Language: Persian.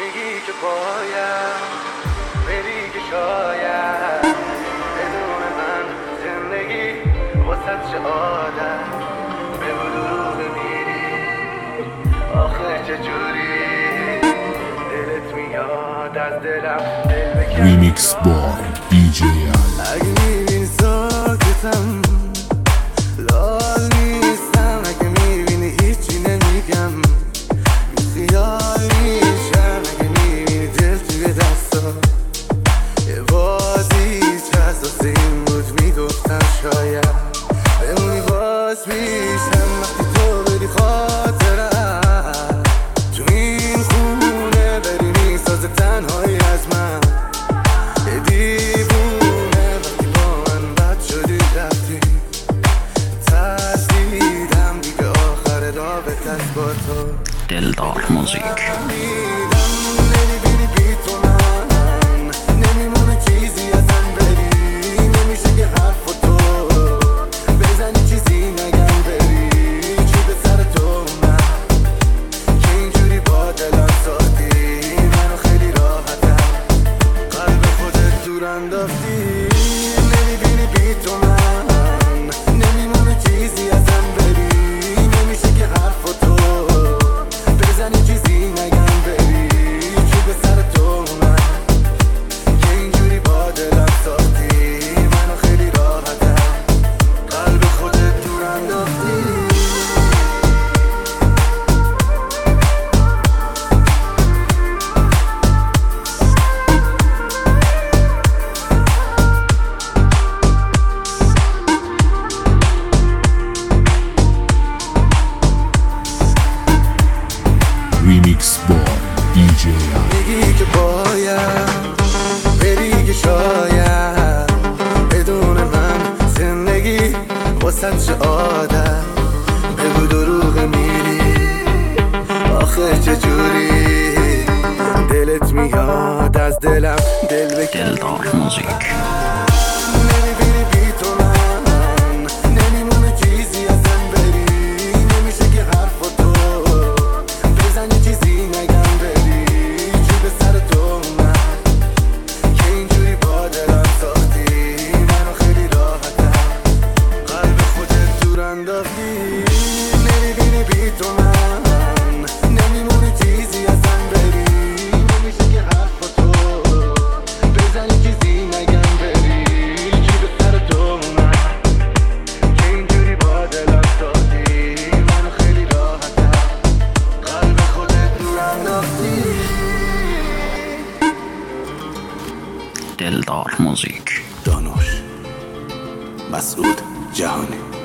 میگی که باید بری که شاید بدون من زندگی واسه چه عادت بگو دروغ میری آخه چجوری دلت میاد از دلم دل بکن ریمیکس بای DJ اگه میبینی ساکتم لال نیستم اگه میبینی هیچی نمیگم خیال میشم اگه میبینی دل توی دستا یه بازیست هست واسه این بود میگفتم شاید بمونی باز میشم وقتی تو بری خاطرم تو این خونه بری میسازه تنهایی از من یه دیوونه وقتی با من بد شدی رفتی ترسیدم دیگه آخر رابط از با تو دلدار موزیک نمیبینی بی تو من نمیمونه چیزی ازم بری نمیشه که حرف و تو بزنی چیزی نگم بری چی به سر تو اومد که اینجوری با دلم ساختی منو خیلی راحتم قلب خودت دور انداختی نمیبینی بی تو من نمیمونه چیزی ازم بری نمیشه که حرف و تو بزنی چیزی نگم بری چی به سر تو اومد که اینجوری با دلم ساختی منو خیلی راحتم قلب خودت دور انداختی ریمیکس بای DJ میگی که باید بری که شاید بدون من زندگی واسه چه عادت بگو دروغ میری آخه چجوری دلت میاد از دلم دل بکن دلدار موزیک نمیبینی بی تو من نمیمونه چیزی ازم بری نمیشه که حرف و تو بزنی چیزی نگم بری چی به سر تو اومد که اینجوری با دلم ساختی منو خیلی راحتم قلب خودت دور انداختی نمیبینی بی تو من نمیمونه چیزی ازم بری نمیشه که حرف و تو بزنی چیزی نگم بری چی به سر تو اومد که اینجوری با دلم ساختی منو خیلی راحتم قلب خودت دور انداختی دلدار موزیک دانوش مسعود جهانی